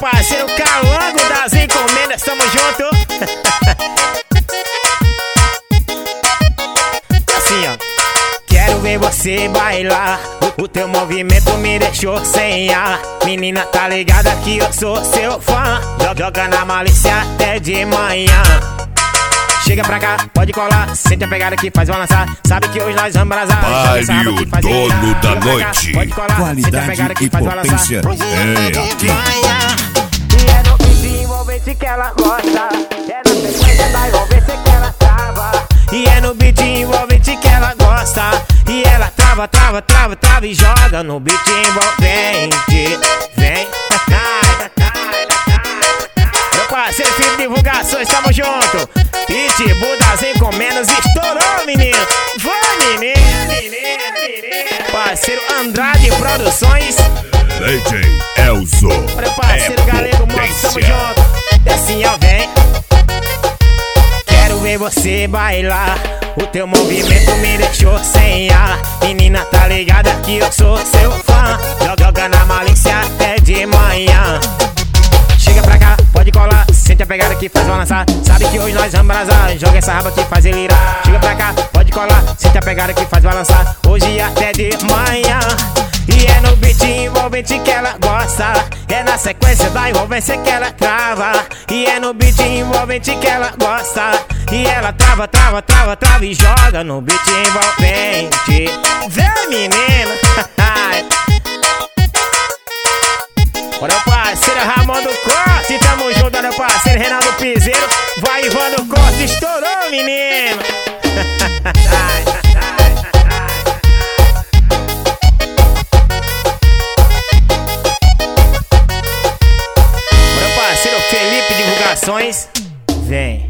parceiro Calango das encomendas, tamo junto. Assim, ó. Quero ver você bailar, o teu movimento me deixou sem ar. Menina, tá ligada que eu sou seu fã. Joga na malícia até de manhã. Chega pra cá, pode colar, sente a pegada que faz balançar. Sabe que hoje nós vamos brasar. Pare o dono da noite. Qualidade e potência é aqui. E é no beat envolvente que ela gosta. É na sequência da envolvência que ela trava. E é no beat envolvente que ela gosta. E ela trava, trava, trava, trava e joga no beat envolvente. Vem. Meu parceiro Filho Divulgações, tamo junto. Pitbull das encomendas estourou, menino. Vai, menino. Parceiro Andrade Produções. DJ Elzo. Meu parceiro Galego Moço, tamo junto. Desce, ó, vem. Quero ver você bailar, o teu movimento me deixou sem ar. Menina, tá ligada que eu sou seu fã. Joga na malícia até de manhã. Chega pra cá, pode colar, sente a pegada que faz balançar. Sabe que hoje nós vamos brasar, joga essa raba que faz ele irar. Chega pra cá, pode colar, sente a pegada que faz balançar. Hoje até de manhã. E é no beat envolvente que ela gosta. É na sequência da envolvência que ela trava. E é no beat envolvente que ela gosta. E ela trava, trava, trava, trava e joga no beat envolvente. Vem, menino. Olha o parceiro Ramon do Corte, tamo junto, olha o parceiro Renato Piseiro. Vai Ivan do Corte, estourou, menino. Olha o parceiro Felipe Divulgações. Vem.